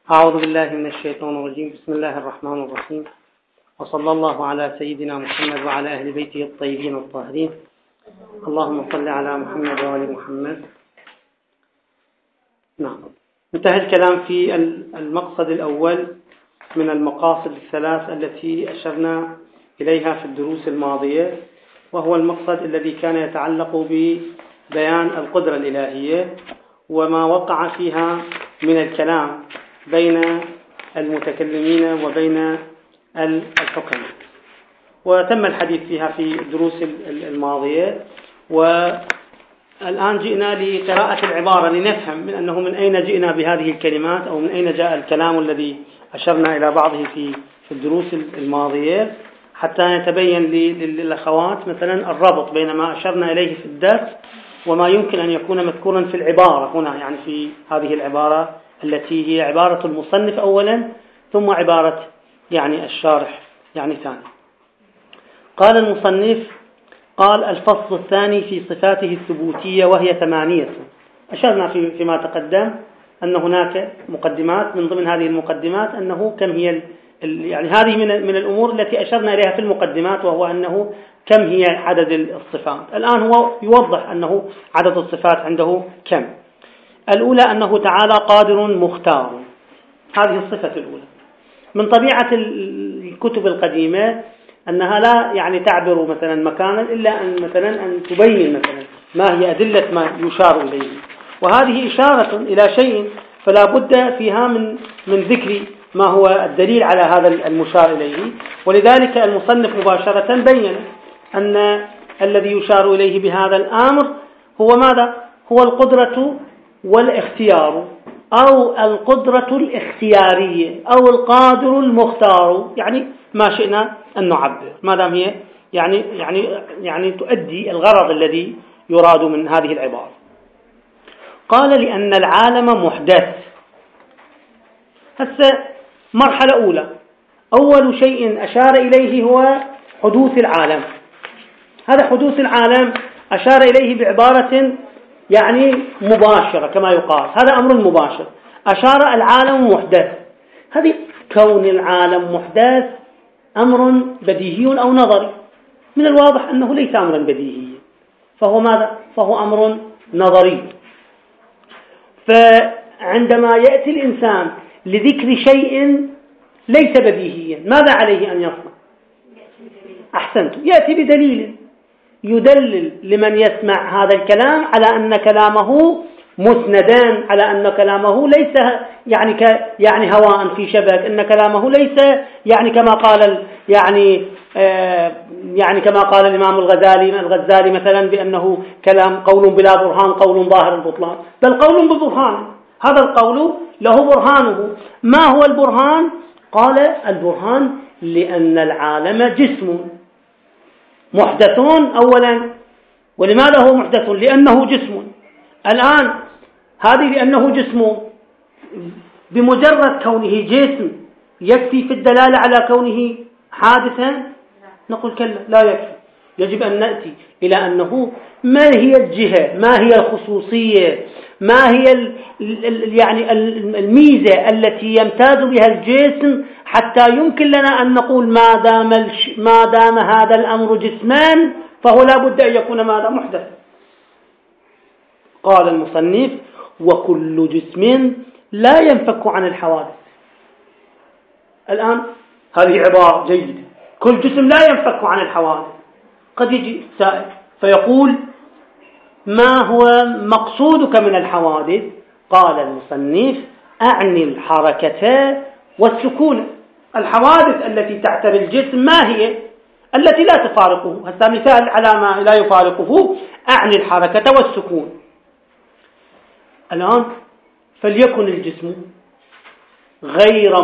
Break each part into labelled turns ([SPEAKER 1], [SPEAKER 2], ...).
[SPEAKER 1] أعوذ بالله من الشيطان الرجيم. بسم الله الرحمن الرحيم، وصلى الله على سيدنا محمد وعلى أهل بيته الطيبين الطاهرين. اللهم صل على محمد وآل محمد. نعم، انتهى الكلام في المقصد الأول من المقاصد الثلاث التي أشرنا إليها في الدروس الماضية، وهو المقصد الذي كان يتعلق ببيان القدرة الإلهية وما وقع فيها من الكلام بين المتكلمين وبين الحكماء، وتم الحديث فيها في الدروس الماضية. والآن جئنا لقراءة العبارة لنفهم من أنه من أين جئنا بهذه الكلمات، أو من أين جاء الكلام الذي أشرنا إلى بعضه في الدروس الماضية، حتى يتبين للأخوات مثلا الربط بين ما أشرنا إليه في الدرس وما يمكن أن يكون مذكورا في العبارة هنا، يعني في هذه العبارة التي هي عبارة المصنف أولا، ثم عبارة يعني الشارح يعني ثاني. قال المصنف: قال الفصل الثاني في صفاته الثبوتية، وهي 8. أشرنا فيما تقدم أن هناك مقدمات، من ضمن هذه المقدمات أنه كم هي يعني هذه من الأمور التي أشرنا إليها في المقدمات، وهو أنه كم هي عدد الصفات. الآن هو يوضح أنه عدد الصفات عنده كم. الأولى أنه تعالى قادر مختار، هذه الصفة الأولى. من طبيعة الكتب القديمة أنها لا يعني تعبر مثلا مكانا إلا أن مثلا أن تبين مثلا ما هي أدلة ما يشار إليه، وهذه إشارة إلى شيء، فلا بد فيها من ذكر ما هو الدليل على هذا المشار إليه. ولذلك المصنف مباشرة بين أن الذي يشار إليه بهذا الأمر هو ماذا؟ هو القدرة والاختيار، أو القدرة الاختيارية، أو القادر المختار، يعني ما شئنا أن نعبر ما دام هي يعني تؤدي الغرض الذي يراد من هذه العبارة. قال: لأن العالم محدث. هسه مرحلة أولى، أول شيء أشار إليه هو حدوث العالم. هذا حدوث العالم أشار إليه بعبارة يعني مباشرة كما يقال، هذا أمر مباشر. أشار العالم محدث، هذه كون العالم محدث أمر بديهي أو نظري. من الواضح أنه ليس أمرا بديهيا، فهو ماذا؟ فهو أمر نظري. فعندما يأتي الإنسان لذكر شيء ليس بديهيا، ماذا عليه أن يصنع؟ أحسنت، يأتي بدليل يدلل لمن يسمع هذا الكلام على أن كلامه مسندا، على أن كلامه ليس يعني هواء في شبك، أن كلامه ليس يعني كما قال يعني كما قال الإمام الغزالي مثلا بأنه كلام قول بلا برهان، قول ظاهر البطلان، بل قول ببرهان. هذا القول له برهانه. ما هو البرهان؟ قال: البرهان لأن العالم جسم محدث أولا. ولماذا هو محدث؟ لأنه جسم. الآن هذه لأنه جسم، بمجرد كونه جسم يكفي في الدلالة على كونه حادثا؟ نقول كلا، لا يكفي. يجب أن نأتي إلى أنه ما هي الجهة، ما هي الخصوصية، ما هي يعني الميزة التي يمتاز بها الجسم حتى يمكن لنا أن نقول ما دام هذا الأمر جسما فهو لا بد أن يكون ماذا؟ محدث. قال المصنف: وكل جسم لا ينفك عن الحوادث. الآن هذه عبارة جيدة، كل جسم لا ينفك عن الحوادث. قد يجي سائل فيقول: ما هو مقصودك من الحوادث؟ قال المصنف: أعني الحركة والسكون. الحوادث التي تعتري الجسم ما هي؟ التي لا تفارقه. هذا مثال على ما لا يفارقه، أعني الحركة والسكون. الآن فليكن الجسم غير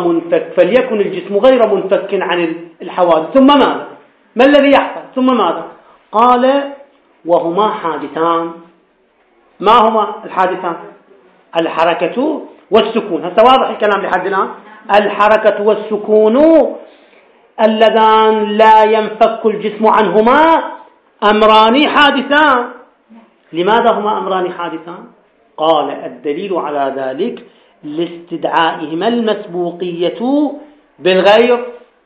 [SPEAKER 1] منفك عن الحوادث، ثم ماذا؟ ما الذي يحصل؟ ثم ماذا؟ قال: وهما حادثان. ما هما الحادثان؟ الحركة والسكون. هذا واضح الكلام لحد الآن. الحركة والسكون اللذان لا ينفك الجسم عنهما أمران حادثان. لماذا هما أمران حادثان؟ قال: الدليل على ذلك لاستدعائهما المسبوقية بالغير.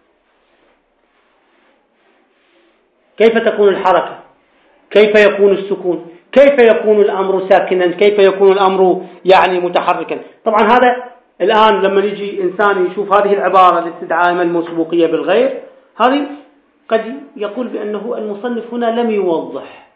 [SPEAKER 1] كيف تكون الحركة؟ كيف يكون السكون؟ كيف يكون الأمر ساكنا؟ كيف يكون الأمر يعني متحركا؟ طبعا هذا الآن لما يجي إنسان يشوف هذه العبارة لاستدعائهما المسبوقية بالغير، هذه قد يقول بأنه المصنف هنا لم يوضح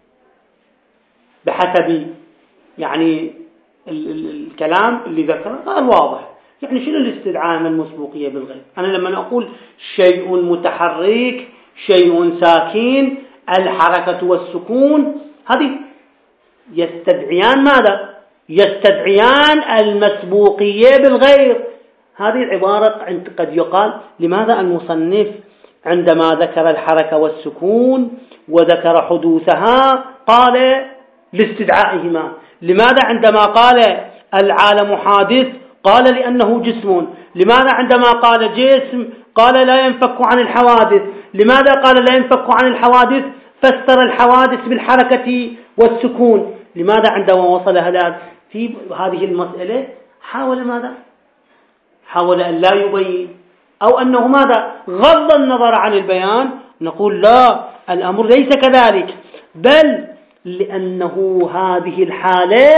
[SPEAKER 1] بحسب يعني الكلام اللي ذكره. قال واضح، يعني شنو الاستدعاء المسبوقية بالغير؟ أنا لما أقول شيء متحرك، شيء ساكن، الحركة والسكون، هذه يستدعيان ماذا؟ يستدعيان المسبوقية بالغير. هذه العبارة قد يقال لماذا المصنف عندما ذكر الحركة والسكون وذكر حدوثها قال لاستدعائهما؟ لماذا عندما قال العالم حادث قال لأنه جسم؟ لماذا عندما قال جسم قال لا ينفك عن الحوادث؟ لماذا قال لا ينفك عن الحوادث فسر الحوادث بالحركة والسكون؟ لماذا عندما وصل هذا في هذه المسألة حاول ماذا؟ حاول أن لا يبين، أو أنه ماذا؟ غض النظر عن البيان. نقول لا، الأمر ليس كذلك، بل لأنه هذه الحالة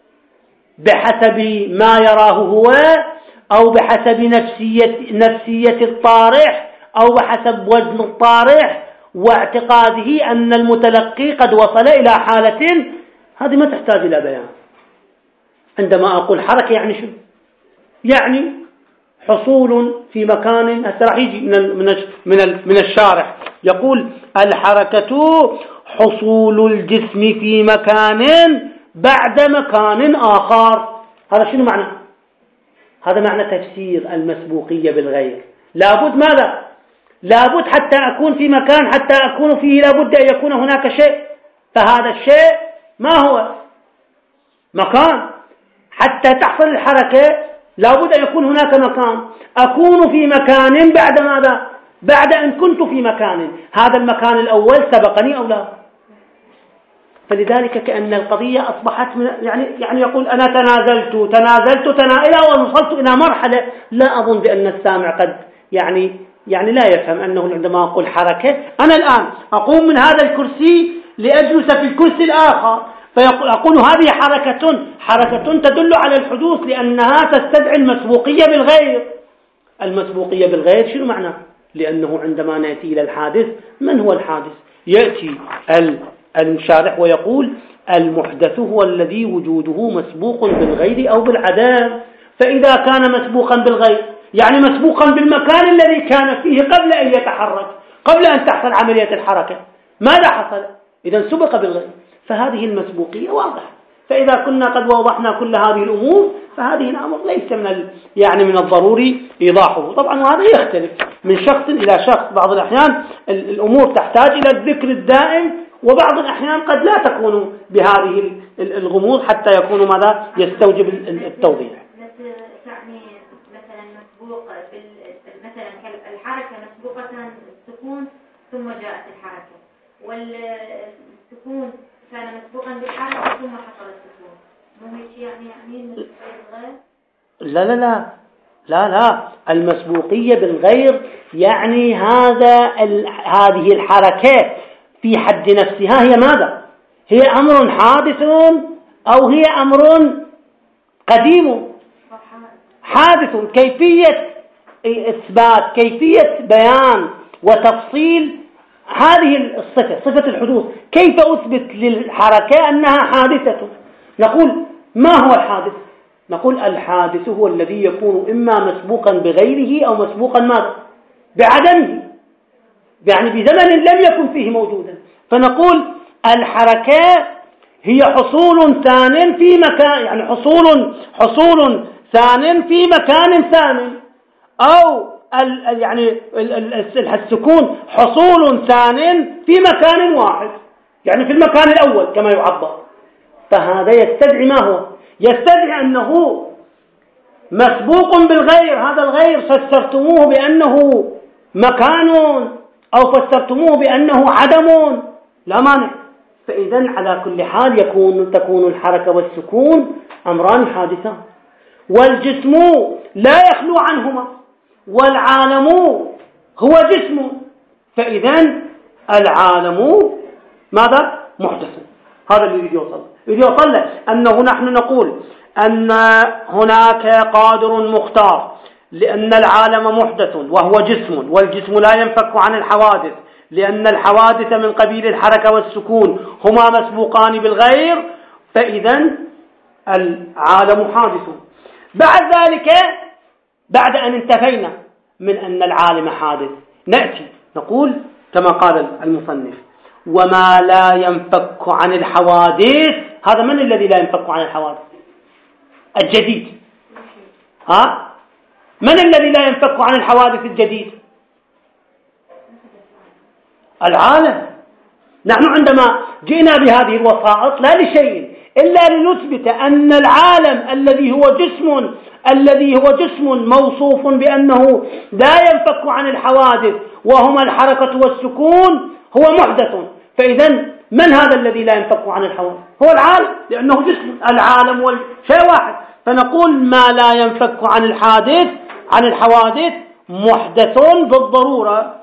[SPEAKER 1] بحسب ما يراه هو أو بحسب نفسية الطارح أو بحسب وزن الطارح واعتقاده أن المتلقي قد وصل إلى حالة هذه ما تحتاج إلى بيان. عندما أقول حركة يعني شو؟ يعني حصول في مكان. هسه راح يجي من الشارح يقول الحركة حصول الجسم في مكان بعد مكان آخر. هذا شنو معنى؟ هذا معنى تفسير المسبوقية بالغير. لابد ماذا؟ لابد حتى أكون في مكان، حتى أكون فيه لابد أن يكون هناك شيء، فهذا الشيء ما هو؟ مكان. حتى تحصل الحركة لابد أن يكون هناك مكان. أكون في مكان بعد ماذا؟ بعد أن كنت في مكان. هذا المكان الأول سبقني أو لا؟ فلذلك كأن القضية أصبحت يعني يقول أنا تنازلت إلى وأن وصلت إلى مرحلة لا أظن بأن السامع قد يعني لا يفهم أنه عندما أقول حركة أنا الآن أقوم من هذا الكرسي لأجلس في الكرسي الآخر، فأقول هذه حركة تدل على الحدوث لأنها تستدعي المسبوقية بالغير. المسبوقية بالغير شنو معنى؟ لأنه عندما نأتي إلى الحادث، من هو الحادث؟ يأتي الشارح ويقول المحدث هو الذي وجوده مسبوق بالغير أو بالعدم. فإذا كان مسبوقا بالغير يعني مسبوقا بالمكان الذي كان فيه قبل أن يتحرك، قبل أن تحصل عملية الحركة. ماذا حصل؟ إذا سبق بالغير، فهذه المسبوقية واضحة. فإذا كنا قد وضحنا كل هذه الأمور فهذه الأمر ليس من الضروري إيضاحه. طبعا وهذا يختلف من شخص إلى شخص. بعض الأحيان الأمور تحتاج إلى الذكر الدائم، وبعض الأحيان قد لا تكون بهذه الغموض حتى يكون ماذا يستوجب التوضيح.
[SPEAKER 2] يعني مثلا مسبوق مثلا الحركة مسبوقة السكون ثم جاءت الحركة، والسكون كان مسبوقا بالحركة ثم حصل السكون. مو هيك يعني
[SPEAKER 1] غير؟ لا المسبوقية بالغير يعني هذه الحركات في حد نفسها هي ماذا؟ هي أمر حادث أو هي أمر قديم حادث. كيفية إثبات، كيفية بيان وتفصيل هذه الصفة، صفة الحدوث، كيف أثبت للحركة أنها حادثة؟ نقول ما هو الحادث؟ نقول الحادث هو الذي يكون إما مسبوقا بغيره أو مسبوقا ماذا؟ بعدمه، يعني بزمن لم يكن فيه موجودا. فنقول الحركة هي حصول ثان في مكان، يعني حصول ثان في مكان ثان، أو يعني السكون حصول ثان في مكان واحد، يعني في المكان الأول كما يعبر. فهذا يستدعي ما هو؟ يستدعي أنه مسبوق بالغير. هذا الغير فسرتموه بأنه مكان أو فسرتموه بأنه عدم، لا مانع. فإذا على كل حال تكون الحركة والسكون أمران حادثان. والجسم لا يخلو عنهما، والعالم هو جسم، فإذا العالم ماذا؟ محدث. هذا اللي يريد يوصل أنه نحن نقول أن هناك قادر مختار، لأن العالم محدث وهو جسم، والجسم لا ينفك عن الحوادث، لأن الحوادث من قبيل الحركة والسكون هما مسبوقان بالغير، فإذا العالم حادث. بعد ذلك، بعد أن انتهينا من أن العالم حادث، نأتي نقول كما قال المصنف: وما لا ينفك عن الحوادث. هذا من الذي لا ينفك عن الحوادث؟ الجديد. من الذي لا ينفك عن الحوادث الجديد؟ العالم. نحن عندما جئنا بهذه الوسائط لا لشيء إلا لنثبت أن العالم الذي هو جسم موصوف بأنه لا ينفك عن الحوادث وهما الحركة والسكون هو محدث. فإذا من هذا الذي لا ينفك عن الحوادث؟ هو العالم، لأنه جسم. العالم شيء واحد. فنقول ما لا ينفك عن الحوادث محدث بالضرورة.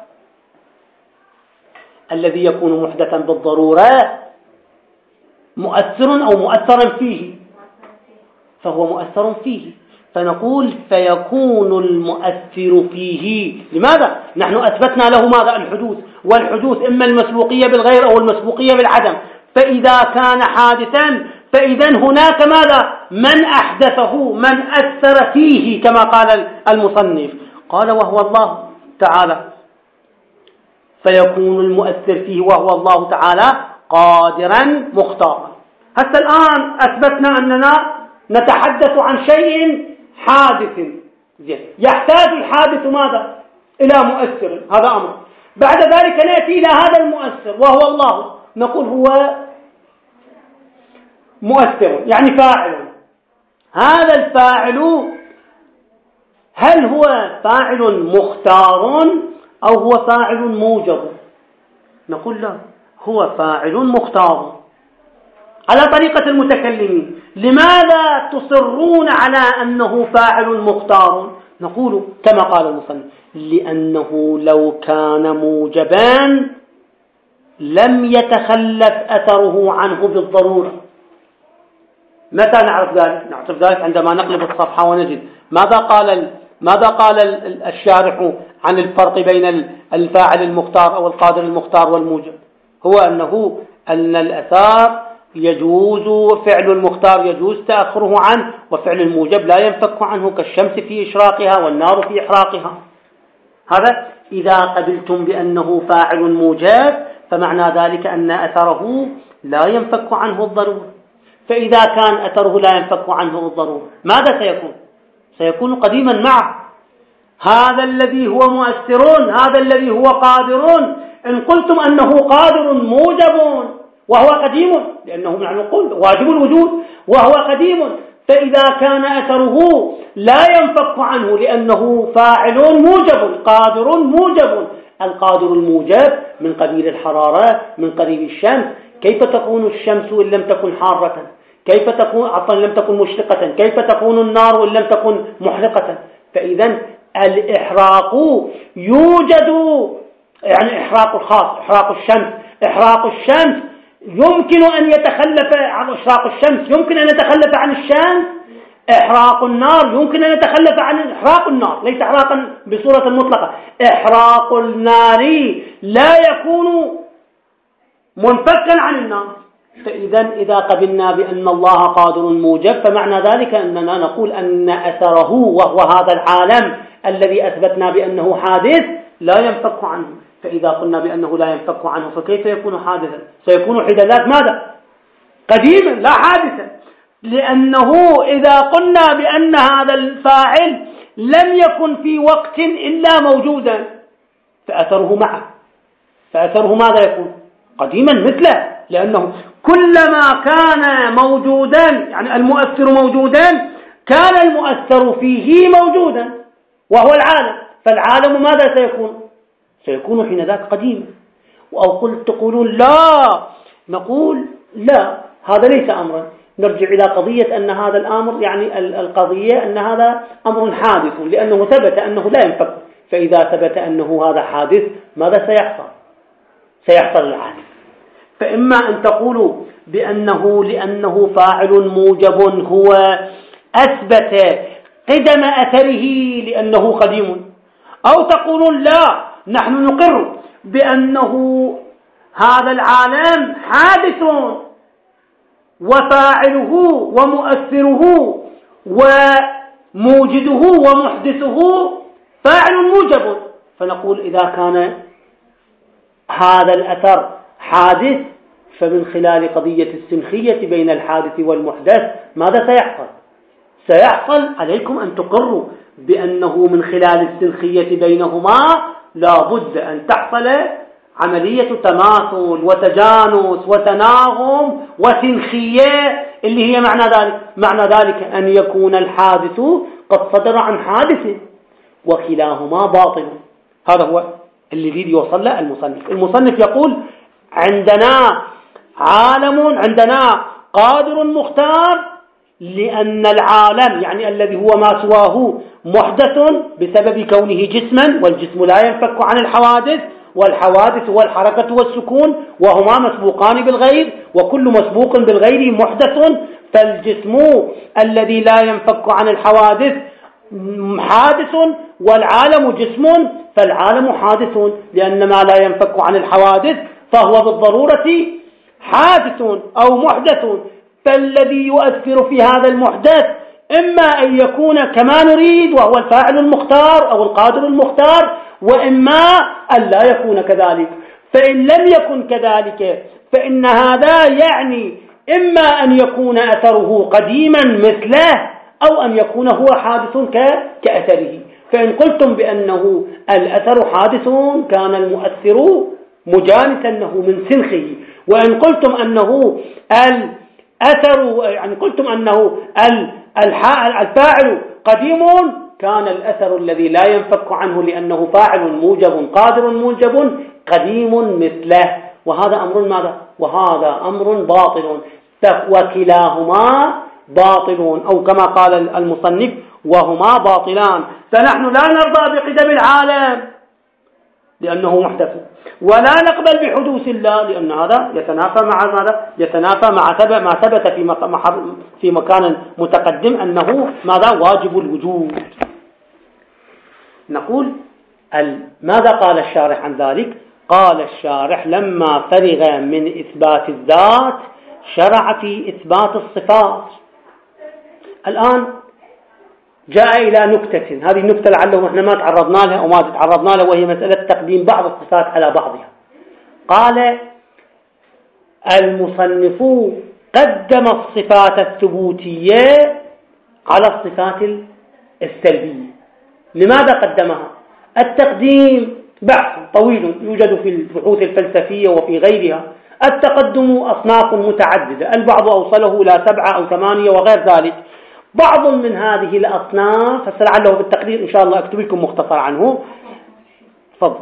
[SPEAKER 1] الذي يكون محدثا بالضرورة مؤثر أو مؤثرا فيه، فهو مؤثر فيه. فنقول فيكون المؤثر فيه. لماذا؟ نحن أثبتنا له ماذا؟ الحدوث، والحدوث إما المسبوقية بالغير أو المسبوقية بالعدم. فإذا كان حادثا فإذا هناك ماذا؟ من أحدثه، من أثر فيه، كما قال المصنف. قال: وهو الله تعالى. فيكون المؤثر فيه وهو الله تعالى قادرا مختارا. حتى الآن أثبتنا أننا نتحدث عن شيء حادث. يحتاج الحادث ماذا؟ إلى مؤثر. هذا أمر. بعد ذلك نأتي إلى هذا المؤثر وهو الله، نقول هو مؤثر، يعني فاعل. هذا الفاعل هل هو فاعل مختار أو هو فاعل موجب؟ نقول لا، هو فاعل مختار على طريقة المتكلمين. لماذا تصرون على أنه فاعل مختار؟ نقول كما قال المصنف: لأنه لو كان موجبا لم يتخلف أثره عنه بالضرورة. متى نعرف ذلك؟ نعرف ذلك عندما نقلب الصفحة ونجد ماذا قال الشارح عن الفرق بين الفاعل المختار أو القادر المختار والموجب. هو أن الأثار يجوز فعل المختار يجوز تأخره عنه، وفعل الموجب لا ينفك عنه، كالشمس في إشراقها والنار في إحراقها. هذا إذا قبلتم بأنه فاعل موجب فمعنى ذلك أن أثره لا ينفك عنه الضرورة. فإذا كان أثره لا ينفك عنه الضرورة ماذا سيكون؟ سيكون قديما معه. هذا الذي هو مؤثر، هذا الذي هو قادر. إن قلتم أنه قادر موجب وهو قديم، لأنه نقول واجب الوجود وهو قديم، فإذا كان أثره لا ينفك عنه لأنه فاعل موجب قادر موجب. القادر الموجب من قبيل الحرارة، من قبيل الشمس. كيف تكون الشمس إن لم تكن حارة؟ كيف تكون لم تكن مشرقة؟ كيف تكون النار إن لم تكن محرقة؟ فإذا الإحراق يوجد، يعني إحراق الخاص، إحراق الشمس يمكن أن يتخلف عن إحراق الشمس، يمكن أن يتخلف عن الشمس. إحراق النار يمكن أن يتخلف عن إحراق النار، ليس إحراقا بصورة مطلقة. إحراق النار لا يكون منفكا عن النار. فإذا إذا قبلنا بأن الله قادر موجب فمعنى ذلك أننا نقول أن أثره وهو هذا العالم الذي أثبتنا بأنه حادث لا ينفك عنه. فإذا قلنا بأنه لا ينفك عنه فكيف يكون حادثا؟ سيكون حدثات ماذا؟ قديما لا حادثا. لأنه إذا قلنا بأن هذا الفاعل لم يكن في وقت إلا موجودا فأثره معه، فأثره ماذا يكون؟ قديما مثله، لأنه كلما كان موجودا يعني المؤثر موجودا كان المؤثر فيه موجودا وهو العالم. فالعالم ماذا سيكون؟ سيكون حين ذاك قديما. أو تقولون لا، نقول لا، هذا ليس أمرا. نرجع إلى قضية أن هذا الأمر يعني القضية أن هذا أمر حادث لأنه ثبت أنه لا ينفك. فإذا ثبت أنه هذا حادث ماذا سيحصل؟ سيحصل العادث. فإما أن تقولوا بأنه لأنه فاعل موجب هو أثبت قدم أثره لأنه قديم، أو تقولون لا نحن نقر بأنه هذا العالم حادث وفاعله ومؤثره وموجده ومحدثه فاعل موجب. فنقول إذا كان هذا الأثر حادث فمن خلال قضية السنخية بين الحادث والمحدث ماذا سيحصل؟ سيحصل عليكم أن تقروا بأنه من خلال السنخية بينهما لا بد أن تحصل عملية تماثل وتجانس وتناغم وسنخية اللي هي معنى ذلك أن يكون الحادث قد صدر عن حادث وكلاهما باطل. هذا هو اللي يريد يوصل له المصنف يقول عندنا عالم، عندنا قادر مختار، لأن العالم يعني الذي هو ما سواه محدث بسبب كونه جسما، والجسم لا ينفك عن الحوادث، والحوادث هو الحركة والسكون وهما مسبوقان بالغير، وكل مسبوق بالغير محدث. فالجسم الذي لا ينفك عن الحوادث حادث، والعالم جسم فالعالم حادث، لأن ما لا ينفك عن الحوادث فهو بالضرورة حادث أو محدث. فالذي يؤثر في هذا المحدث إما أن يكون كما نريد وهو الفاعل المختار أو القادر المختار، وإما أن لا يكون كذلك. فإن لم يكن كذلك فإن هذا يعني إما أن يكون أثره قديما مثله أو أن يكون هو حادث كأثره. فإن قلتم بأنه الأثر حادث كان المؤثر مجانسا له من سنخه، وإن قلتم أنه الأثر يعني قلتم أنه الفاعل قديم كان الأثر الذي لا ينفك عنه لأنه فاعل موجب قادر موجب قديم مثله. وهذا أمر ماذا؟ وهذا أمر باطل، وكلاهما باطلون، أو كما قال المصنف وهما باطلان. فنحن لا نرضى بقدم العالم لأنه محدث، ولا نقبل بحدوث الله لأن هذا يتنافى مع ماذا؟ يتنافى مع ما ثبت في مكان متقدم أنه ماذا؟ واجب الوجود. نقول ماذا قال الشارح عن ذلك؟ قال الشارح لما فرغ من إثبات الذات شرع في إثبات الصفات. الآن جاء إلى نكتة، هذه النكتة لعله احنا ما تعرضنا لها أو ما تعرضنا لها، وهي مسألة تقديم بعض الصفات على بعضها. قال المصنف قدم الصفات الثبوتية على الصفات السلبية. لماذا قدمها؟ التقديم بحث طويل يوجد في البحوث الفلسفية وفي غيرها. التقدم أصناف متعددة، البعض أوصله إلى 7 أو 8 وغير ذلك. بعض من هذه الأصناف فلعله بالتقدير إن شاء الله أكتب لكم مختصر عنه. تفضل.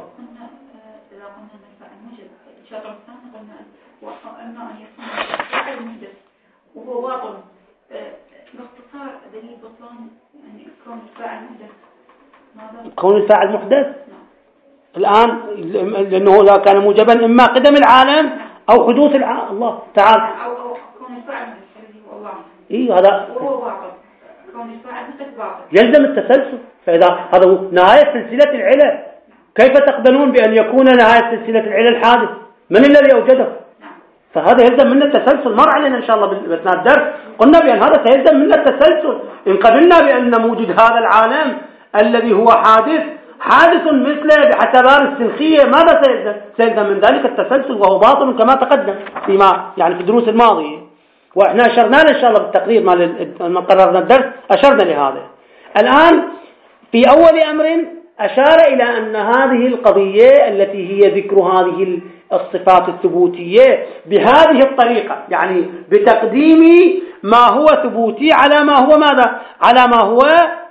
[SPEAKER 2] وهو باطل باختصار دليل بطلان يعني كون الفاعل محدث.
[SPEAKER 1] كون الفاعل محدث الآن لأنه لا كان موجبا إما قدم العالم أو حدوث العالم. الله تعالى
[SPEAKER 2] أو كون الفاعل الذي هو الله.
[SPEAKER 1] إيه هذا
[SPEAKER 2] وهو باطل. كون الفاعل باطل.
[SPEAKER 1] يلزم التسلسل. فإذا هذا هو نهاية سلسلة العلل. كيف تقبلون بأن يكون نهاية سلسلة العلل حادث؟ من الذي أوجده؟ فهذا يلزم منا التسلسل. مر علينا إن شاء الله بأثناء الدرس قلنا بأن هذا سيلزم منا التسلسل. إن قبلنا بأن موجود هذا العالم الذي هو حادث مثله باعتبار السنخية، ماذا سيلزم من ذلك التسلسل، وهو باطل كما تقدم فيما يعني في الدروس الماضية. وإحنا أشرنا له إن شاء الله بالتقرير ما قررنا الدرس أشرنا لهذا. الآن في أول أمر أشار إلى أن هذه القضية التي هي ذكر هذه الصفات الثبوتية بهذه الطريقة، يعني بتقديم ما هو ثبوتي على ما هو ماذا؟ على ما هو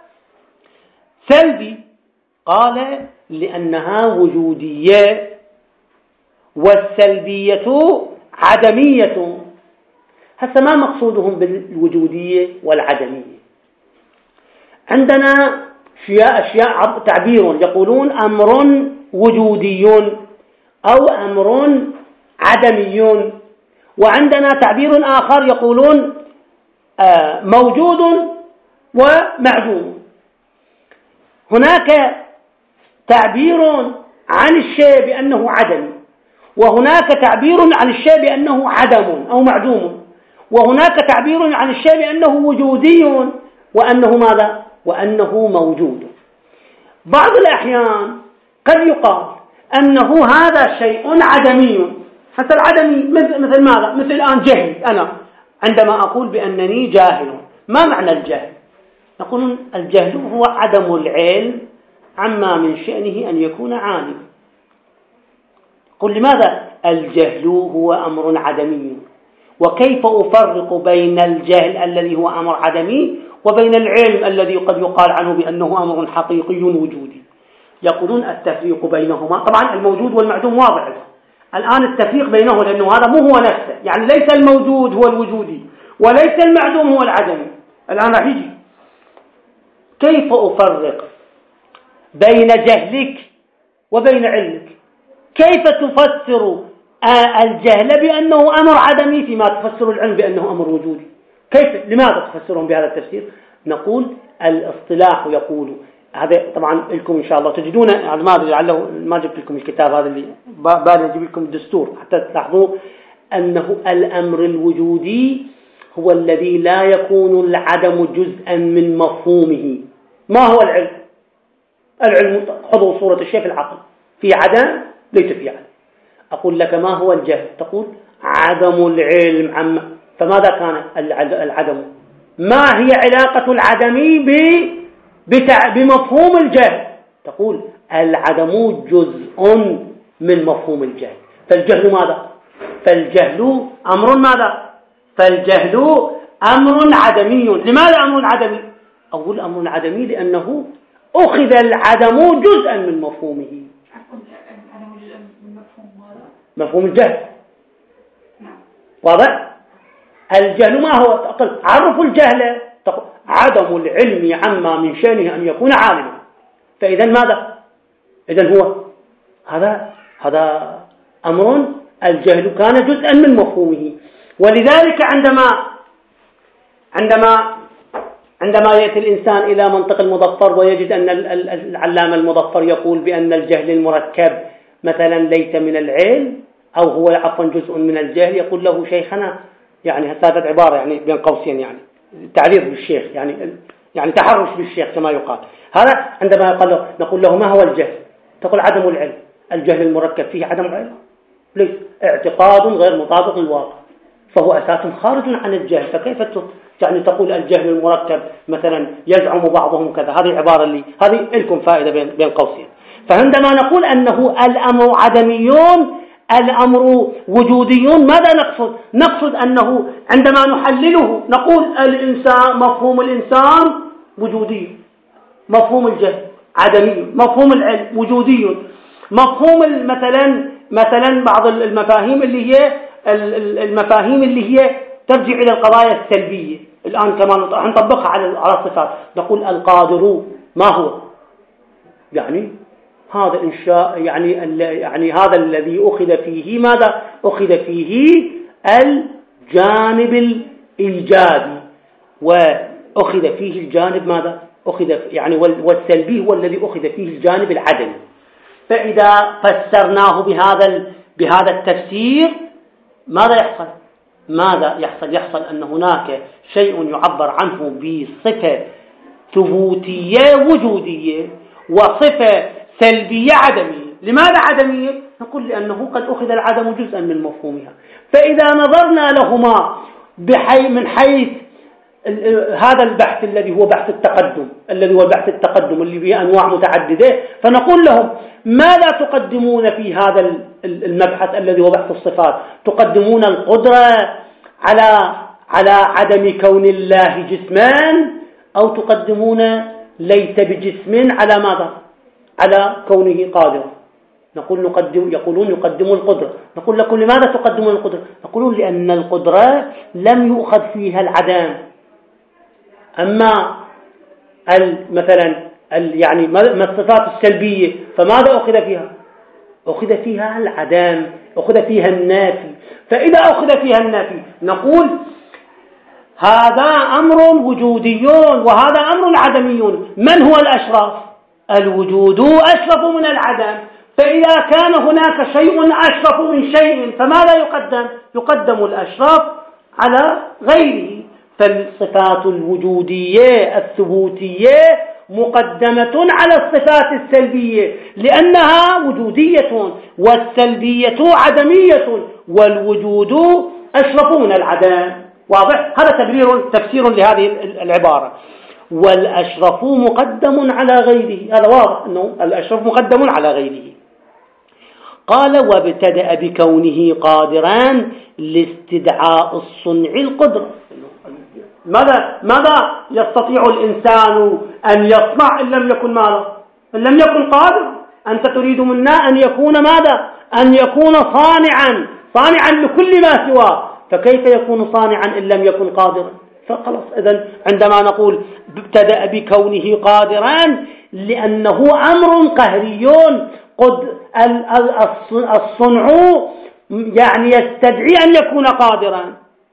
[SPEAKER 1] سلبي. قال لأنها وجودية والسلبية عدمية، هسه ما مقصودهم بالوجودية والعدمية؟ عندنا أشياء تعبير يقولون أمر وجودي أو أمر عدمي، وعندنا تعبير آخر يقولون موجود ومعدوم. هناك تعبير عن الشيء بأنه عدم، وهناك تعبير عن الشيء بأنه عدم أو معدوم، وهناك تعبير عن الشيء بأنه وجودي وأنه ماذا؟ وأنه موجود. بعض الأحيان قد يقال أنه هذا شيء عدمي. حتى العدمي مثل ماذا؟ مثل الآن جهل. أنا عندما أقول بأنني جاهل، ما معنى الجهل؟ نقول الجهل هو عدم العلم عما من شأنه أن يكون عالما. قل لماذا الجهل هو أمر عدمي؟ وكيف أفرق بين الجهل الذي هو أمر عدمي وبين العلم الذي قد يقال عنه بأنه أمر حقيقي وجودي؟ يقولون التفريق بينهما، طبعا الموجود والمعدوم واضح الآن التفريق بينه، لأنه هذا مو هو نفسه، يعني ليس الموجود هو الوجودي وليس المعدوم هو العدمي. الآن راح يجي كيف أفرق بين جهلك وبين علمك؟ كيف تفسر الجهل بأنه أمر عدمي فيما تفسر العلم بأنه أمر وجودي؟ كيف؟ لماذا تفسرهم بهذا التفسير؟ نقول الاصطلاح يقول، هذا طبعا لكم إن شاء الله تجدون، ما جبت لكم الكتاب هذا اللي بالي أجيب لكم الدستور حتى تلاحظوا أنه الأمر الوجودي هو الذي لا يكون العدم جزءا من مفهومه. ما هو العلم؟ العلم حضور صورة الشيء في العقل، في عدم ليس في عدم. أقول لك ما هو الجهل؟ تقول عدم العلم عما. فماذا كان العدم؟ ما هي علاقة العدم بمفهوم الجهل؟ تقول العدم جزء من مفهوم الجهل. فالجهل ماذا؟ فالجهل أمر ماذا؟ فالجهل أمر عدمي. لماذا أمر عدمي؟ أقول أمر عدمي لأنه أخذ العدم جزءا من مفهومه. مفهوم الجهل واضح؟ الجهل ما هو؟ تقول عرف الجهل، تقول عدم العلم عما من شأنه أن يكون عالما. فإذا ماذا؟ إذن هو هذا أمر الجهل كان جزءا من مفهومه. ولذلك عندما يأتي الإنسان إلى منطق المظفر ويجد أن العلامة المظفر يقول بأن الجهل المركب مثلا ليس من العلم أو هو عفوا جزء من الجهل، يقول له شيخنا، يعني هذه عبارة يعني بين قوسين، يعني تعريض بالشيخ، يعني تحرش بالشيخ كما يقال. هذا عندما نقول له ما هو الجهل؟ تقول عدم العلم. الجهل المركب فيه عدم علم؟ ليس، اعتقاد غير مطابق للواقع، فهو أساس خارج عن الجهل. فكيف يعني تقول الجهل المركب مثلا يزعم بعضهم كذا؟ هذه عبارة هذه لكم فائدة بين قوسين. فعندما نقول أنه الأمر عدمي الأمر وجودي، ماذا نقصد؟ نقصد أنه عندما نحلله نقول الإنسان، مفهوم الإنسان وجودي، مفهوم الجهل عدمي، مفهوم العلم وجودي، مفهوم مثلا بعض المفاهيم اللي هي ترجع إلى القضايا السلبية. الآن كمان نطبقها على الصفات، نقول القادر ما هو؟ يعني هذا إنشاء، يعني هذا الذي أخذ فيه ماذا؟ أخذ فيه الجانب الإيجابي، وأخذ فيه الجانب ماذا؟ والسلبي هو الذي أخذ فيه الجانب العدمي. فإذا فسرناه بهذا التفسير ماذا يحصل؟ يحصل أن هناك شيء يعبر عنه بصفة ثبوتية وجودية وصفة سلبية عدمية. لماذا عدمية؟ نقول لأنه قد أخذ العدم جزءا من مفهومها. فإذا نظرنا لهما من حيث هذا البحث الذي هو بحث التقدم، اللي به أنواع متعددة، فنقول لهم ماذا تقدمون في هذا المبحث الذي هو بحث الصفات؟ تقدمون القدرة على عدم كون الله جسمان، أو تقدمون ليس بجسم على ماذا؟ على كونه قادر؟ يقولون يقدم القدرة. نقول لكم لماذا تقدمون القدرة؟ يقولون لأن القدرة لم يؤخذ فيها العدم. أما مثلا يعني ما الصفات السلبية فماذا أخذ فيها؟ أخذ فيها العدم، أخذ فيها النافي. فإذا أخذ فيها النافي نقول هذا أمر وجودي وهذا أمر عدمي. من هو الأشرف؟ الوجود أشرف من العدم. فإذا كان هناك شيء أشرف من شيء فماذا يقدم؟ يقدم الأشرف على غيره. فالصفات الوجودية الثبوتية مقدمة على الصفات السلبية لأنها وجودية، والسلبية عدمية، والوجود أشرف من العدم. واضح؟ هذا تفسير لهذه العبارة. والأشرف مقدم على غيره، هذا واضح أنه الأشرف مقدم على غيره. قال وابتدأ بكونه قادرا لاستدعاء الصنع القدرة. ماذا يستطيع الإنسان أن يصنع إن لم يكن ماذا؟ إن لم يكن قادر. أنت تريد منا أن يكون ماذا؟ أن يكون صانعا لكل ما سواه، فكيف يكون صانعا إن لم يكن قادرا؟ فخلاص إذن عندما نقول ابتدأ بكونه قادرا لأنه أمر قهري الصنع يعني يستدعي أن يكون قادرا.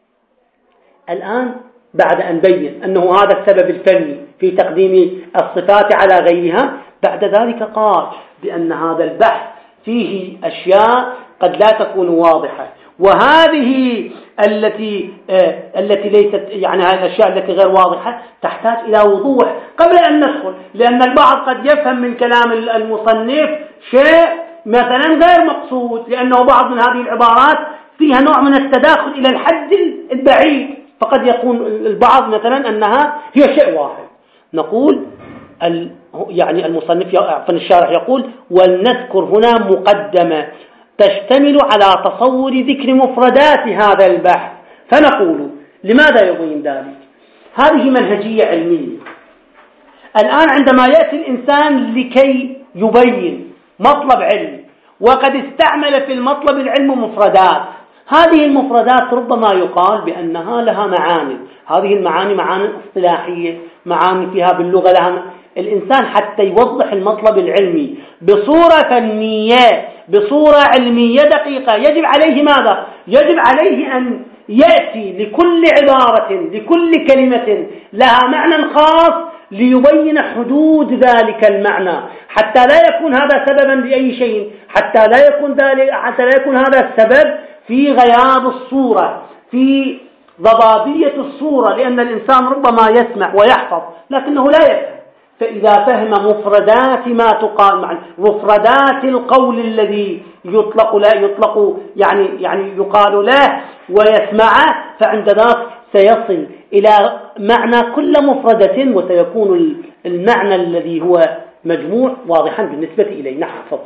[SPEAKER 1] الآن بعد أن بين أنه هذا السبب الفني في تقديم الصفات على غيرها، بعد ذلك قال بأن هذا البحث فيه أشياء قد لا تكون واضحة، وهذه التي ليست يعني هذه الأشياء التي غير واضحة تحتاج إلى وضوح قبل أن ندخل، لأن البعض قد يفهم من كلام المصنف شيء مثلا غير مقصود، لأنه بعض من هذه العبارات فيها نوع من التداخل إلى الحد البعيد، فقد يكون البعض مثلا أنها هي شيء واحد. نقول يعني المصنف في الشارح يقول ولنذكر هنا مقدمة تشتمل على تصور ذكر مفردات هذا البحث. فنقول لماذا يبين ذلك؟ هذه منهجية علمية. الآن عندما يأتي الإنسان لكي يبين مطلب علمي وقد استعمل في المطلب العلمي مفردات، هذه المفردات ربما يقال بأنها لها معاني، هذه المعاني معاني اصطلاحية، معاني فيها باللغة لها. الإنسان حتى يوضح المطلب العلمي بصورة فنية بصورة علمية دقيقة يجب عليه ماذا؟ يجب عليه أن يأتي لكل عبارة لكل كلمة لها معنى خاص ليبين حدود ذلك المعنى، حتى لا يكون هذا سببا لأي شيء، حتى لا يكون هذا السبب في غياب الصورة، في ضبابية الصورة، لأن الإنسان ربما يسمع ويحفظ لكنه لا يفهم. فإذا فهم مفردات ما تقال مع مفردات القول الذي يطلق يعني يقال له ويسمعه، فعند ذلك سيصل إلى معنى كل مفردة وسيكون المعنى الذي هو مجموع واضحا بالنسبة إليه. نحن تفضل.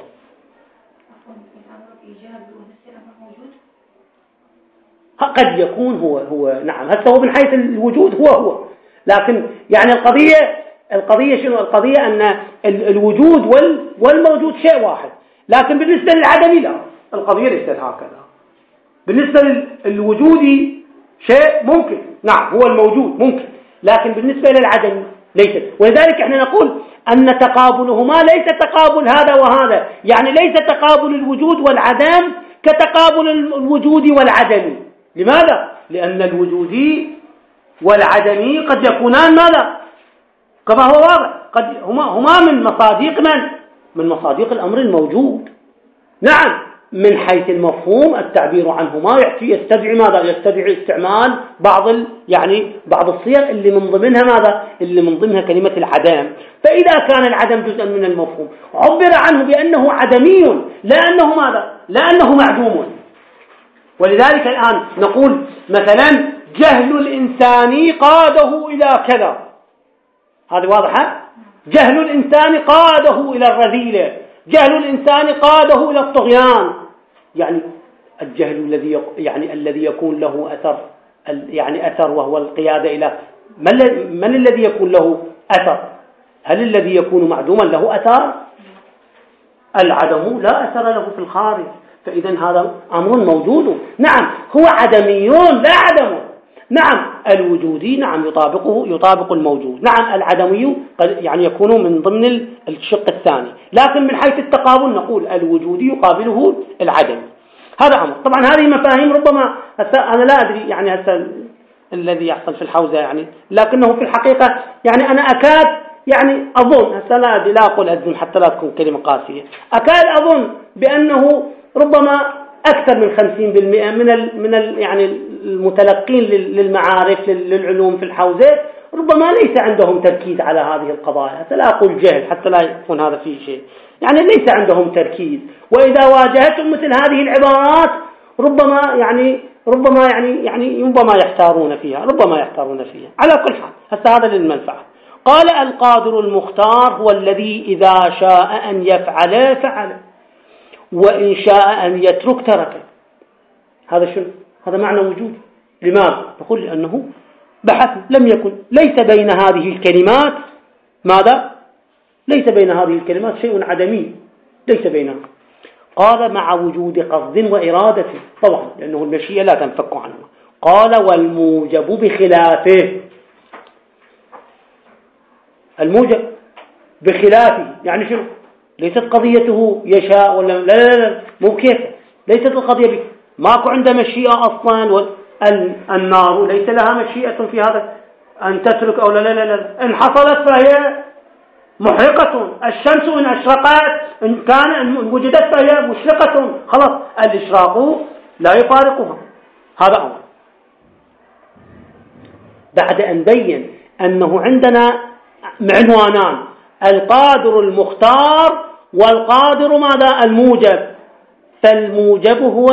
[SPEAKER 1] قد يكون هو نعم، هذا هو من حيث الوجود هو، لكن يعني القضية شنو؟ القضية أن الوجود والموجود شيء واحد، لكن بالنسبة للعدم لا، القضية ليست هكذا. بالنسبة للوجود شيء ممكن، نعم هو الموجود ممكن، لكن بالنسبة للعدم ليست. ولذلك احنا نقول أن تقابلهما ليس تقابل هذا وهذا، يعني ليس تقابل الوجود والعدم كتقابل الوجود والعدم. لماذا؟ لأن الوجودي والعدمي قد يكونان ماذا؟ كما هو واضح، قد هما من مصادق الأمر الموجود. نعم من حيث المفهوم التعبير عنهما يستدعي ماذا؟ يستدعي استعمال بعض الصيغ اللي من ضمنها ماذا؟ اللي من ضمنها كلمة العدم. فإذا كان العدم جزءا من المفهوم عبر عنه بأنه عدمي لأنه ماذا؟ لأنه معدوم. ولذلك الآن نقول مثلا جهل الإنسان قاده إلى كذا، هذه واضحة. جهل الإنسان قاده إلى الرذيلة، جهل الإنسان قاده إلى الطغيان. يعني الجهل الذي يكون له أثر، أثر وهو القيادة إلى من الذي يكون له أثر؟ هل الذي يكون معدوما له أثر؟ العدم لا أثر له في الخارج، فإذا هذا أمر موجود. نعم هو عدميون لا عدم. نعم الوجودي نعم يطابق الموجود. نعم العدمي يعني يكون من ضمن الشق الثاني، لكن من حيث التقابل نقول الوجودي يقابله العدمي. هذا أمر. طبعا هذه مفاهيم ربما أنا لا أدري يعني هسه الذي يحصل في الحوزة يعني، لكنه في الحقيقة يعني أنا أكاد يعني أظن هسه لا أدري لا أقول أجزم حتى لا تكون كلمة قاسية، أكاد أظن بأنه ربما أكثر من 50% من يعني المتلقين للمعارف للعلوم في الحوزة ربما ليس عندهم تركيز على هذه القضايا. حتى لا أقول جهل حتى لا يكون هذا فيه شيء، يعني ليس عندهم تركيز، وإذا واجهتهم مثل هذه العبارات ربما يحتارون فيها. على كل حال هذا للمنفعة. قال القادر المختار هو الذي إذا شاء أن يفعل فعل، وإن شاء أن يترك ترك. هذا شنو؟ هذا معنى وجود. لماذا؟ نقول لأنه بحث لم يكن ليس بين هذه الكلمات ماذا؟ ليس بين هذه الكلمات شيء عدمي، ليس بينها. قال مع وجود قصد وإرادة، طبعا لأنه المشيئة لا تنفك عنها. قال والموجب بخلافه. الموجب بخلافه يعني شنو؟ ليست قضيته يشاء ولا لا مو كيف، ليست القضية بك. ماكو عنده مشيئة أصلا. النار ليس لها مشيئة في هذا أن تترك أو لا. إن حصلت فهي محرقة. الشمس إن أشرقت إن وجدت فهي مشرقة، خلاص الإشراق لا يفارقها. هذا أمر. بعد أن بين أنه عندنا عنوانان، القادر المختار والقادر ماذا؟ الموجب. فالموجب هو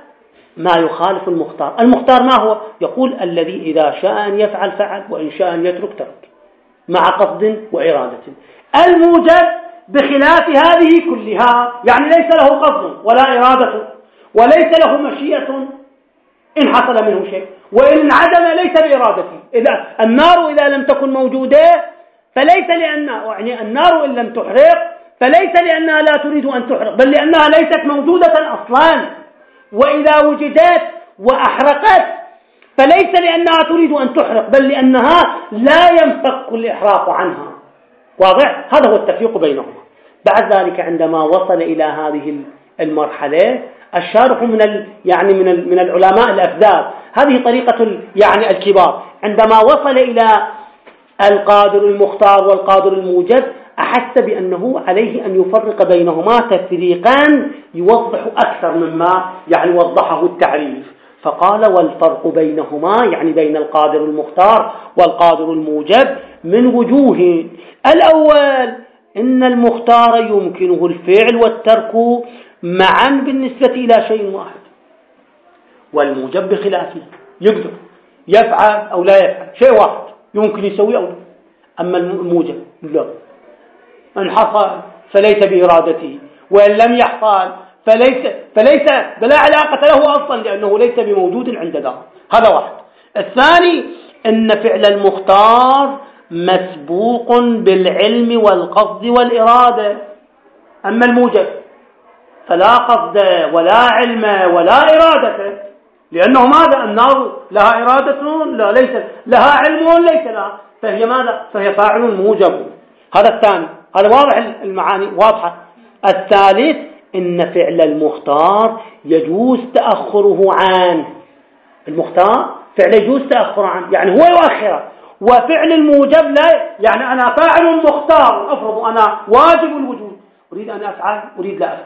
[SPEAKER 1] ما يخالف المختار. المختار ما هو؟ يقول الذي إذا شاء أن يفعل فعل، وإن شاء أن يترك ترك، مع قصد وإرادة. الموجب بخلاف هذه كلها، يعني ليس له قصد ولا إرادة وليس له مشيئة إن حصل منه شيء، وإن عدم ليس بإرادته. إذا النار إذا لم تكن موجودة فليس لأنها، يعني النار إن لم تحرق فليس لأنها لا تريد أن تحرق، بل لأنها ليست موجودة أصلا. وإذا وجدت وأحرقت فليس لأنها تريد أن تحرق، بل لأنها لا ينفك الإحراق عنها. واضح؟ هذا هو التفريق بينهما. بعد ذلك عندما وصل إلى هذه المرحلة، الشارح من العلماء الأفذاذ، هذه طريقة يعني الكبار، عندما وصل إلى القادر المختار والقادر الموجب أحس بأنه عليه أن يفرق بينهما تفريقا يوضح أكثر مما يعني وضحه التعريف. فقال والفرق بينهما يعني بين القادر المختار والقادر الموجب من وجوه. الأول إن المختار يمكنه الفعل والترك معا بالنسبة إلى شيء واحد، والموجب بخلافه يقدر يفعل أو لا يفعل شيء واحد، يمكن يسوي أو لا. أما الموجب لا، إن حصل فليس بإرادته، وإن لم يحصل فليس بلا علاقة له أصلا، لأنه ليس بموجود عند ذا. هذا واحد. الثاني أن فعل المختار مسبوق بالعلم والقصد والإرادة. أما الموجب فلا قصد ولا علم ولا إرادة، لأنه ماذا؟ النار لها إرادة لا ليس لها علم ليس لها، فهي ماذا؟ فهي فاعل موجب. هذا الثاني. هذا واضح، المعاني واضحة. الثالث إن فعل المختار يجوز تأخره عنه. المختار فعل يجوز تأخر عنه، يعني هو يؤخره. وفعل الموجب لا، يعني أنا فاعل مختار، أفرض أنا واجب الوجود، أريد أن أفعل أريد لا أفعل.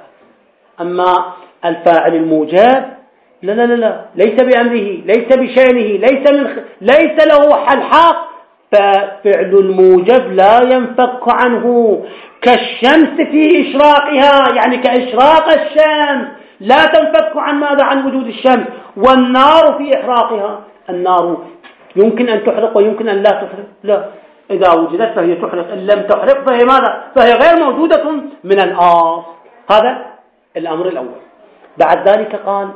[SPEAKER 1] أما الفاعل الموجب لا لا لا لا، ليس بأمره، ليس بشأنه، ليس له الحق. ففعل الموجب لا ينفك عنه، كالشمس في إشراقها، يعني كإشراق الشمس لا تنفك عن ماذا؟ عن وجود الشمس. والنار في إحراقها، النار يمكن أن تحرق ويمكن أن لا تحرق، لا، إذا وجدت فهي تحرق، إن لم تحرق فهي ماذا؟ فهي غير موجودة من الأصل. هذا الأمر الأول. بعد ذلك قال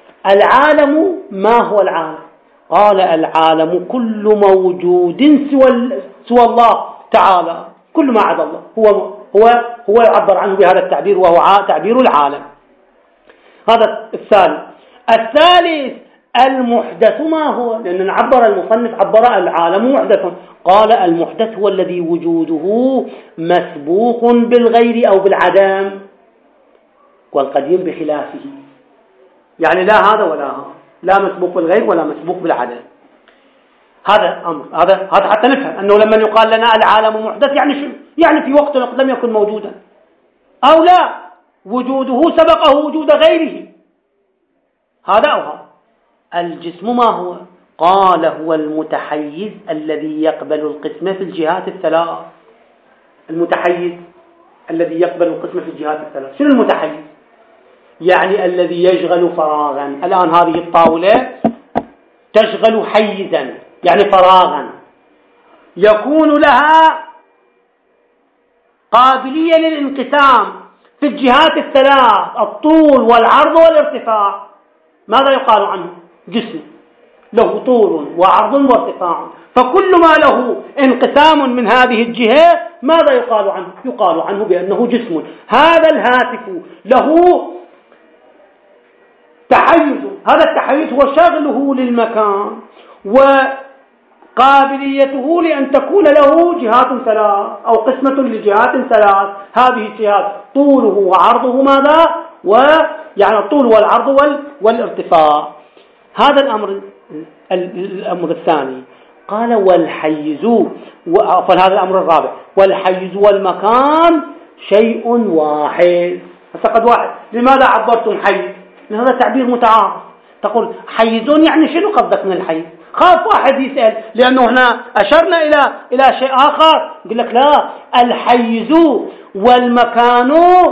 [SPEAKER 1] العالم. ما هو العالم؟ قال العالم كل موجود سوى الله تعالى، كل ما عدا الله هو هو يعبر عنه بهذا التعبير، وهو تعبير العالم. هذا الثالث المحدث ما هو؟ لأن عبر المصنف عبر العالم محدث، قال المحدث هو الذي وجوده مسبوق بالغير أو بالعدم، والقديم بخلافه. يعني لا هذا ولا هذا، لا مسبوق بالغير ولا مسبوق بالعدم. هذا أمر، هذا حتى نفهم أنه لما يقال لنا العالم محدث يعني شو؟ يعني في وقت لم يكن موجودا، أو لا وجوده سبقه وجود غيره. هذا أو هذا. الجسم ما هو؟ قال هو المتحيز الذي يقبل القسمة في الجهات الثلاث. المتحيز الذي يقبل القسمة في الجهات الثلاث. شنو المتحيز؟ يعني الذي يشغل فراغا. الآن هذه الطاولة تشغل حيزا يعني فراغا، يكون لها قابلية للانقسام في الجهات الثلاث، الطول والعرض والارتفاع. ماذا يقال عنه؟ جسم له طول وعرض وارتفاع. فكل ما له انقسام من هذه الجهة ماذا يقال عنه؟ يقال عنه بأنه جسم. هذا الهاتف له تحيز، هذا التحيز هو شغله للمكان وقابليته لأن تكون له جهات ثلاث أو قسمة لجهات ثلاث. هذه الجهات طوله وعرضه ماذا؟ يعني الطول والعرض والارتفاع. هذا الأمر الثاني. قال والحيز، هذا الأمر الرابع. والحيز والمكان شيء واحد. فقد واحد. لماذا عبرتم حيز؟ لأن هذا تعبير متعارف. تقول حيزون يعني شنو قصدك من الحيز؟ خاف واحد يسأل، لأنه هنا أشرنا إلى شيء آخر. يقول لك لا، الحيز والمكان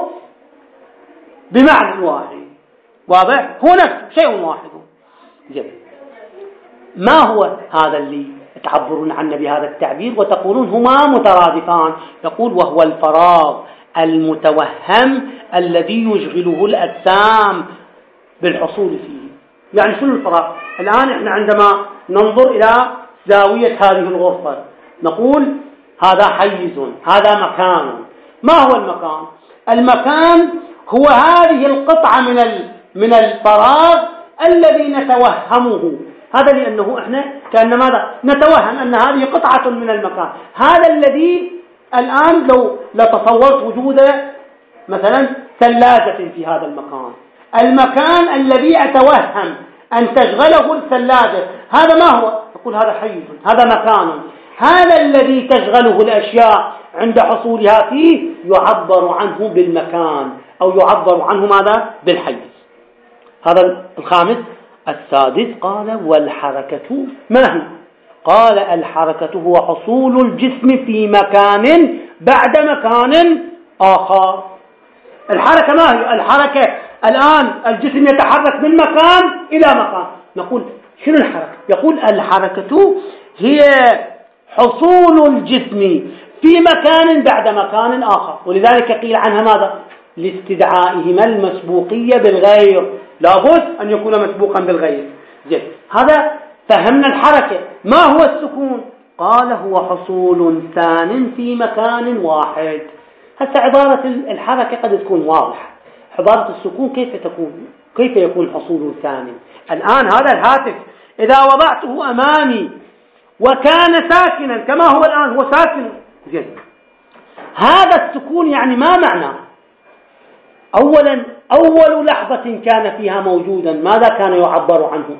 [SPEAKER 1] بمعنى واحد. واضح؟ هو نفسه شيء واحد. جميل. ما هو هذا اللي تعبرون عنه بهذا التعبير وتقولون هما مترادفان؟ يقول وهو الفراغ المتوهم الذي يشغله الأجسام بالحصول فيه. يعني شنو الفراغ؟ الآن احنا عندما ننظر إلى زاوية هذه الغرفة نقول هذا حيز، هذا مكان. ما هو المكان؟ المكان هو هذه القطعة من الفراغ الذي نتوهمه. هذا لأنه احنا كأن ماذا؟ نتوهم أن هذه قطعة من المكان. هذا الذي الآن لو تصورت وجود مثلا ثلاجة في هذا المكان الذي أتوهم أن تشغله الثلاجة، هذا ما هو؟ يقول هذا حيز، هذا مكان. هذا الذي تشغله الأشياء عند حصولها فيه يعبر عنه بالمكان، أو يعبر عنه ماذا؟ بالحيز. هذا الخامس. السادس قال والحركة ما هي؟ قال الحركة هو حصول الجسم في مكان بعد مكان آخر. الحركة ما هي؟ الحركة الآن الجسم يتحرك من مكان إلى مكان. نقول شنو الحركة؟ يقول الحركة هي حصول الجسم في مكان بعد مكان آخر. ولذلك قيل عنها ماذا؟ لاستدعائهما المسبوقية بالغير. لابد أن يكون مسبوقا بالغير. هذا فهمنا الحركة. ما هو السكون؟ قال هو حصول ثان في مكان واحد. هسه عبارة الحركة قد تكون واضحة، عبارة السكون كيف تكون؟ كيف يكون حصول ثاني؟ الآن هذا الهاتف إذا وضعته أمامي وكان ساكنا كما هو الآن، هو ساكن. هذا السكون يعني ما معناه؟ أولا أول لحظة كان فيها موجودا ماذا كان يعبر عنه؟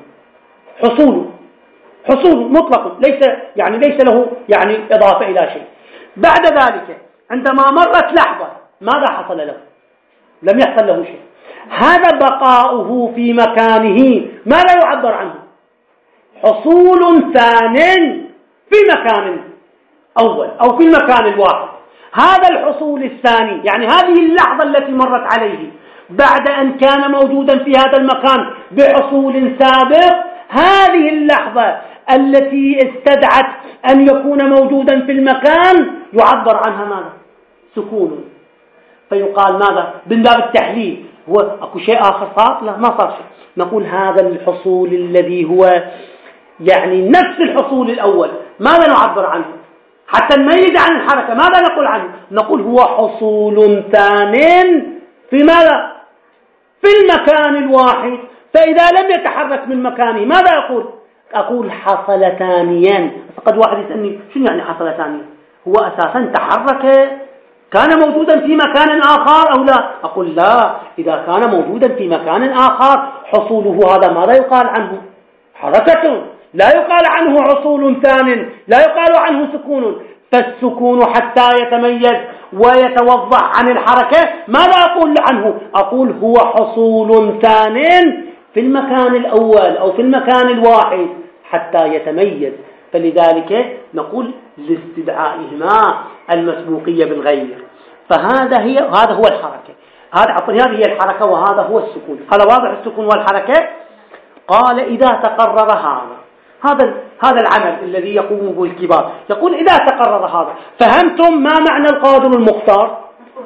[SPEAKER 1] حصول مطلق، ليس له إضافة إلى شيء. بعد ذلك عندما مرت لحظة ماذا حصل له؟ لم يحصل له شيء. هذا بقاؤه في مكانه ماذا يعبر عنه؟ حصول ثان في مكان أول أو في المكان الواحد. هذا الحصول الثاني يعني هذه اللحظة التي مرت عليه بعد أن كان موجودا في هذا المكان بحصول سابق، هذه اللحظة التي استدعت أن يكون موجودا في المكان يعبر عنها ماذا؟ سكون. فيقال ماذا؟ من باب التحليل هو أكو شيء آخر صار؟ لا، ما صار شيء. نقول هذا الحصول الذي هو نفس الحصول الأول ماذا نعبر عنه؟ حتى نميز عن الحركة. ماذا نقول عنه؟ نقول هو حصول ثان في ماذا؟ في المكان الواحد. فإذا لم يتحرك من مكانه ماذا أقول؟ أقول حصل ثانيا. فقد واحد يسألني شنو يعني حصل ثانيا؟ هو أساسا تحرك، كان موجودا في مكان آخر أو لا؟ أقول لا، إذا كان موجودا في مكان آخر حصوله هذا ماذا يقال عنه؟ حركة، لا يقال عنه حصول ثان، لا يقال عنه سكون. فالسكون حتى يتميز ويتوضح عن الحركة ماذا أقول عنه؟ أقول هو حصول ثان في المكان الأول أو في المكان الواحد حتى يتميز. فلذلك نقول لاستدعائهما المسبوقية بالغير. هذا هو الحركة، هذه هي الحركة وهذا هو السكون. هذا واضح السكون والحركة. قال إذا تقرر هذا العمل الذي يقوم به الكبار، يقول إذا تقرر هذا فهمتم ما معنى القادر المختار؟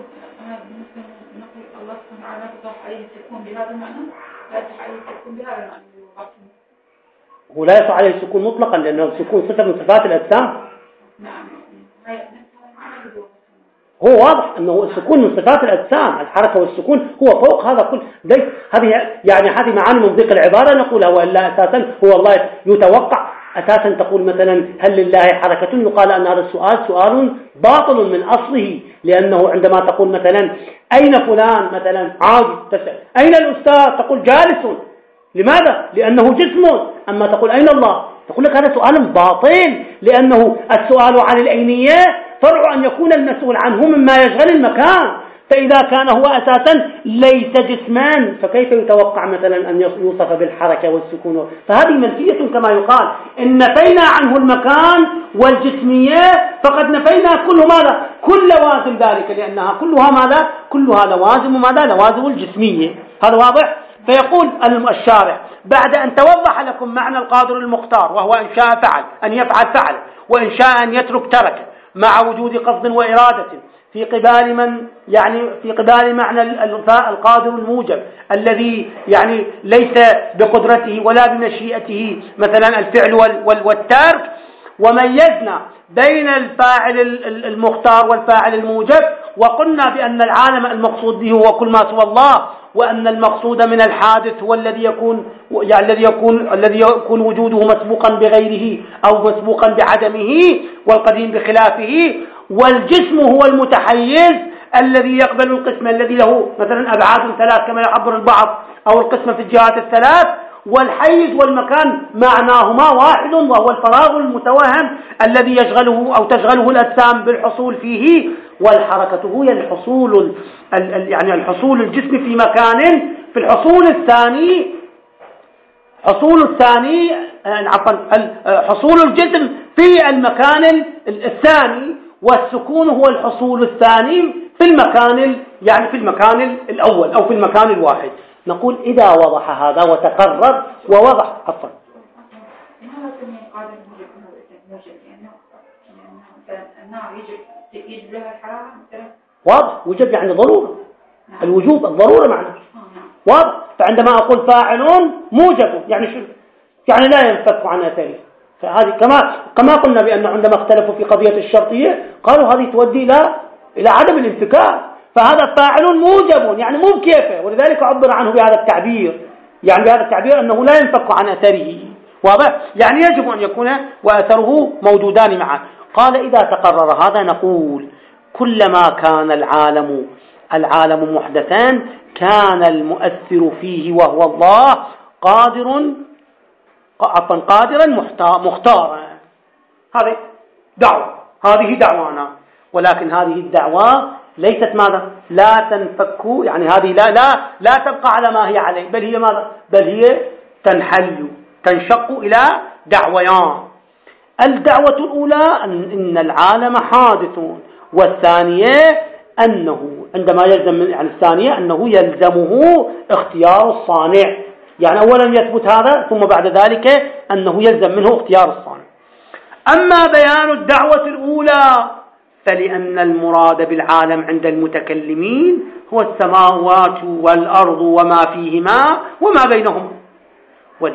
[SPEAKER 2] نقول الله سبحانه وتعالى يصح عليه السكون بهذا المعنى، لا يصح عليه السكون بهذا المعنى.
[SPEAKER 1] هو لا يصح عليه السكون مطلقا لأنه السكون صفة من صفات الأجسام.
[SPEAKER 2] نعم.
[SPEAKER 1] هو واضح أنه السكون من صفات الأجسام، الحركة والسكون هو فوق هذا كل. هذه معاني من ضيق العبارة نقولها، وإلا أساسا هو الله يتوقع. أساسا تقول مثلا هل لله حركة؟ يقال أن هذا السؤال سؤال باطل من أصله، لأنه عندما تقول مثلا أين فلان مثلا عادي تسأل أين الأستاذ؟ تقول جالس. لماذا؟ لأنه جسم. أما تقول أين الله؟ تقول لك هذا سؤال باطل، لأنه السؤال عن الأينية فرع أن يكون المسؤول عنه مما يشغل المكان. فإذا كان هو أساسا ليس جسمان فكيف يتوقع مثلا أن يوصف بالحركة والسكون؟ فهذه منفية كما يقال. إن نفينا عنه المكان والجسمية فقد نفينا كل لوازم ذلك، لأنها كلها ماذا؟ كلها لوازم ماذا؟ لوازم الجسمية. هذا واضح؟ فيقول الشارع بعد أن توضح لكم معنى القادر المختار، وهو إن شاء فعل، أن يفعل فعل، وإن شاء أن يترك ترك، مع وجود قصد وإرادة في قبال معنى القادر الموجب الذي ليس بقدرته ولا بمشيئته مثلا الفعل والترك. وميزنا بين الفاعل المختار والفاعل الموجب، وقلنا بأن العالم المقصود به هو كل ما سوى الله، وأن المقصود من الحادث هو الذي يكون وجوده مسبوقا بغيره أو مسبوقا بعدمه، والقديم بخلافه. والجسم هو المتحيز الذي يقبل القسم الذي له مثلا أبعاد ثلاث كما يعبر البعض، أو القسم في الجهات الثلاث. والحيز والمكان معناهما واحد، وهو الفراغ المتوهم الذي يشغله أو تشغله الأجسام بالحصول فيه. والحركة هي الحصول الحصول الجسم في مكان. في الحصول الثاني حصول الجسم في المكان الثاني، والسكون هو الحصول الثاني في المكان الأول أو في المكان الواحد. نقول إذا وضح هذا وتقرر ووضح أصلا. واضح وجب ضرورة. الوجوب الضرورة معناه واضح. فعندما أقول فاعل موجب شو؟ لا ينفك عن أثره. فهذه كما قلنا بأن عندما اختلفوا في قضية الشرطية قالوا هذه تؤدي إلى عدم الانفكاك. فهذا فاعل موجب مو كيفه، ولذلك عبر عنه بهذا التعبير، بهذا التعبير أنه لا ينفك عن أثره. واضح؟ يجب أن يكون وأثره موجودان معا. قال إذا تقرر هذا نقول كلما كان العالم محدثا كان المؤثر فيه وهو الله قادرا مختارا. هذه دعوانا، ولكن هذه الدعوة ليست ماذا؟ لا تنفك، هذه لا تبقى على ما هي عليه، بل هي ماذا؟ بل هي تنشق إلى دعويان. الدعوة الأولى أن العالم حادث، والثانية أنه عندما يلزم الثانية أنه يلزمه اختيار الصانع. أولا يثبت هذا، ثم بعد ذلك أنه يلزم منه اختيار الصانع. أما بيان الدعوة الأولى فلأن المراد بالعالم عند المتكلمين هو السماوات والأرض وما فيهما وما بينهما،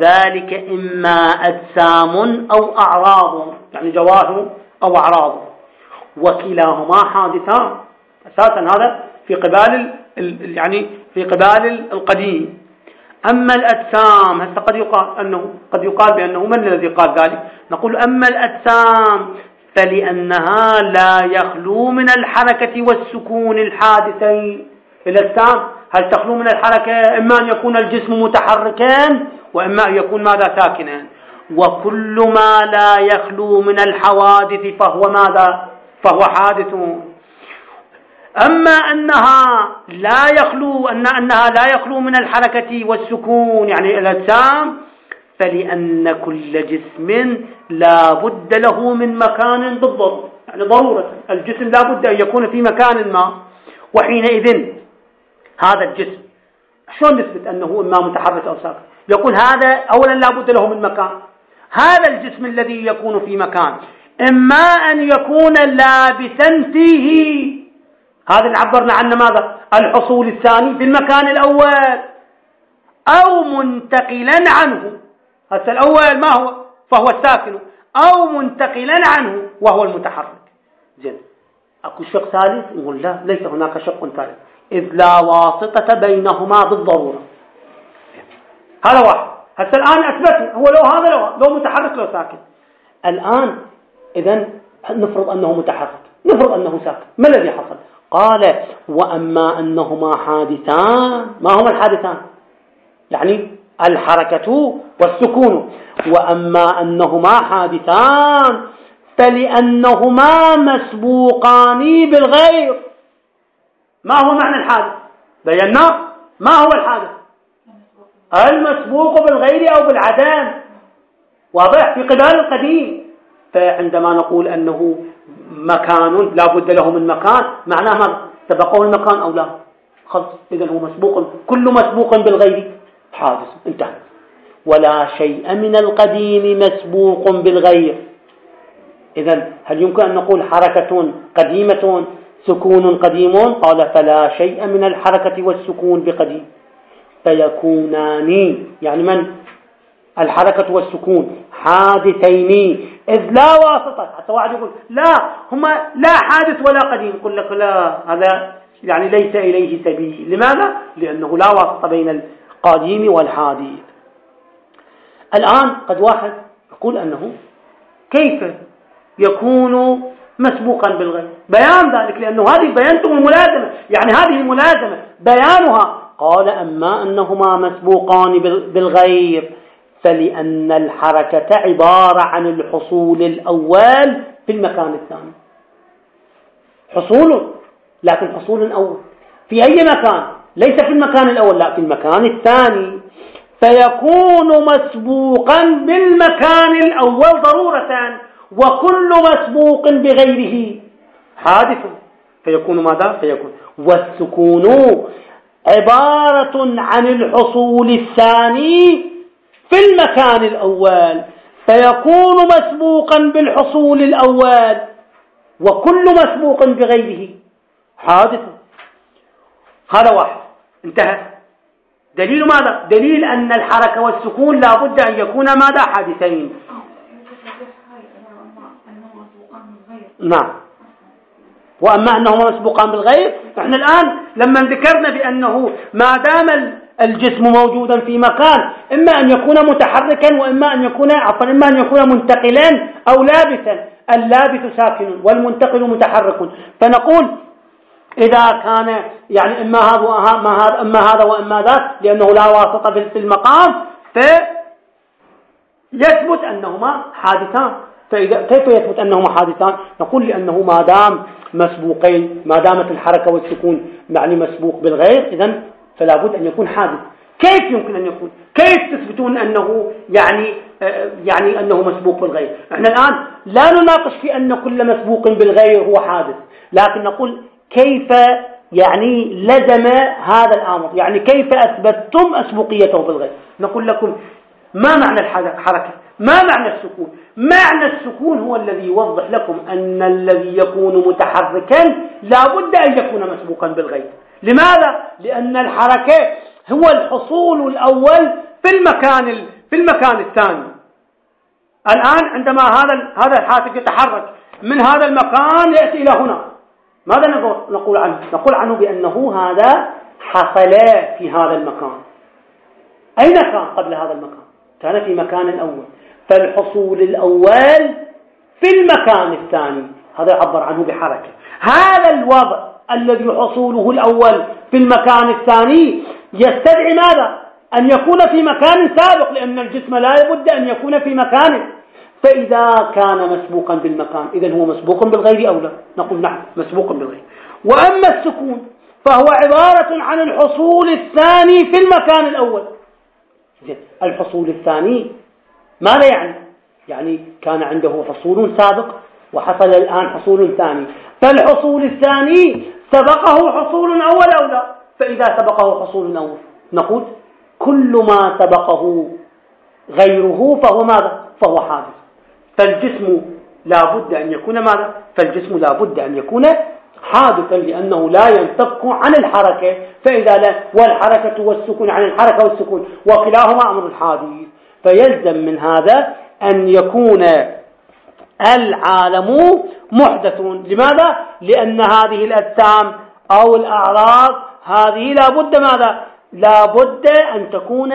[SPEAKER 1] وذلك إما أجسام أو أعراض، جواهر أو أعراض. وكلاهما حادثان أساسا. هذا في قبال يعني في قبال القديم. أما الأجسام هسه قد يقال بأنه من الذي قال ذلك؟ نقول أما الأجسام فلأنها لا يخلو من الحركة والسكون الحادثين. الأجسام هل تخلو من الحركة؟ إما أن يكون الجسم متحركا وإما أن يكون ماذا؟ ساكنا. وكل ما لا يخلو من الحوادث فهو ماذا؟ فهو حادث. أما أنها لا يخلو من الحركة والسكون يعني الأجسام، فلأن كل جسم لا بد له من مكان بالضبط، يعني ضرورة الجسم لا بد أن يكون في مكان ما. وحينئذ هذا الجسم شلون نثبت أنه إما متحرك أو ساكن؟ يقول هذا أولا لا بد له من مكان. هذا الجسم الذي يكون في مكان إما أن يكون لابسا فيه، هذا اللي عبرنا عنه ماذا؟ الحصول الثاني في المكان الأول، أو منتقلا عنه. هذا الأول ما هو؟ فهو الساكن. أو منتقلا عنه وهو المتحرك. زين، أكو شق ثالث؟ نقول لا، ليس هناك شق ثالث، إذ لا واسطة بينهما بالضرورة. هذا واحد. هسه الآن أثبت هو لو هذا لو متحرك لو ساكن. الآن إذن نفرض أنه متحرك، نفرض أنه ساكن، ما الذي حصل؟ قال وأما أنهما حادثان. ما هما الحادثان؟ يعني الحركة والسكون. وأما أنهما حادثان فلأنهما مسبوقان بالغير. ما هو معنى الحادث؟ بينا ما هو الحادث؟ المسبوق بالغير أو بالعدم، واضح؟ في قبال القديم. فعندما نقول أنه مكان لا بد له من مكان، معناه ما سبقه المكان أو لا؟ خلص، إذن هو مسبوق، كل مسبوق بالغير حادث، انتهى. ولا شيء من القديم مسبوق بالغير. إذن هل يمكن أن نقول حركة قديمة سكون قديم؟ قال فلا شيء من الحركة والسكون بقديم، فيكونان يعني من؟ الحركة والسكون حادثين، إذ لا واسطة. حتى واحد يقول لا هما لا حادث ولا قديم، يقول لك لا، هذا يعني ليس إليه سبيل. لماذا؟ لأنه لا واسطة بين القديم والحادث. الآن قد واحد يقول أنه كيف يكون مسبوقا بالغير؟ بيان ذلك، لأنه هذه بيانته الملازمة، يعني هذه الملازمة بيانها. قال أما أنهما مسبوقان بالغير فلأن الحركة عبارة عن الحصول الأول في المكان الثاني. حصول، لكن حصول أول في أي مكان؟ ليس في المكان الأول، لا، في المكان الثاني. فيكون مسبوقا بالمكان الأول ضرورة، وكل مسبوق بغيره حادث. فيكون ماذا؟ فيكون والسكون عبارة عن الحصول الثاني في المكان الأول، فيكون مسبوقا بالحصول الأول، وكل مسبوق بغيره حادث. هذا واحد، انتهى. دليل ماذا؟ دليل أن الحركة والسكون لا بد أن يكون ماذا؟ حادثين. نعم. وأما أنهما مسبوقان بالغير، احنا الآن لما ذكرنا بأنه ما دام الجسم موجودا في مكان، إما أن يكون متحركا وإما أن يكون إما أن يكون منتقلا أو لابسا. اللابس ساكن والمنتقل متحرك. فنقول إذا كان يعني إما هذا وإما ذاك، لأنه لا واسطة في المقام، فيثبت أنهما حادثان. فإذا كيف يثبت أنهما حادثان؟ نقول لأنه ما دام مسبوقين، ما دامت الحركة والسكون يعني مسبوق بالغير، إذن فلا بد أن يكون حادث. كيف يمكن أن يكون؟ كيف تثبتون أنه يعني أنه مسبوق بالغير؟ احنا الآن لا نناقش في أن كل مسبوق بالغير هو حادث، لكن نقول كيف يعني لزم هذا الأمر، يعني كيف أثبتتم أسبوقيته بالغير. نقول لكم ما معنى الحركة؟ ما معنى السكون؟ معنى السكون هو الذي يوضح لكم أن الذي يكون متحركا لا بد أن يكون مسبوقا بالغير. لماذا؟ لأن الحركة هو الحصول الأول في المكان الثاني. الآن عندما هذا الحافظ يتحرك، من هذا المكان يأتي إلى هنا. ماذا نقول عنه؟ نقول عنه بأنه هذا حصل في هذا المكان. أين كان قبل هذا المكان؟ كان في مكان أول، فالحصول الأول في المكان الثاني هذا يعبر عنه بحركة. هذا الوضع الذي حصوله الأول في المكان الثاني يستدعي ماذا؟ أن يكون في مكان سابق، لأن الجسم لا بد أن يكون في مكان. فإذا كان مسبوقا بالمكان إذن هو مسبوق بالغير أو لا؟ نقول نعم مسبوق بالغير. وأما السكون فهو عبارة عن الحصول الثاني في المكان الأول. الحصول الثاني ماذا يعني؟ يعني كان عنده حصول سابق وحصل الآن حصول ثاني، فالحصول الثاني سبقه حصول أول أو لا؟ فإذا سبقه حصول أول نقول كل ما سبقه غيره فهو ماذا؟ فهو حادث. فالجسم لا بد أن يكون ماذا؟ فالجسم لا بد أن يكون حادثا، لأنه لا ينفك عن الحركة. فإذا لا، والحركة والسكون عن الحركة والسكون وكلاهما أمر حادث، فيلزم من هذا أن يكون العالم محدث. لماذا؟ لأن هذه الأجسام أو الأعراض هذه لا بد ماذا؟ لا بد أن تكون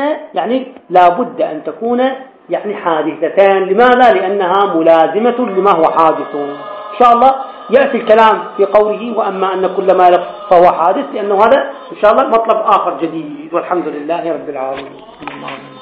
[SPEAKER 1] يعني حادثتان. لماذا؟ لأنها ملازمة لما هو حادث. إن شاء الله يأتي الكلام في قوله وأما أن كل ما فهو حادث، لأنه هذا إن شاء الله مطلب آخر جديد. والحمد لله رب العالمين.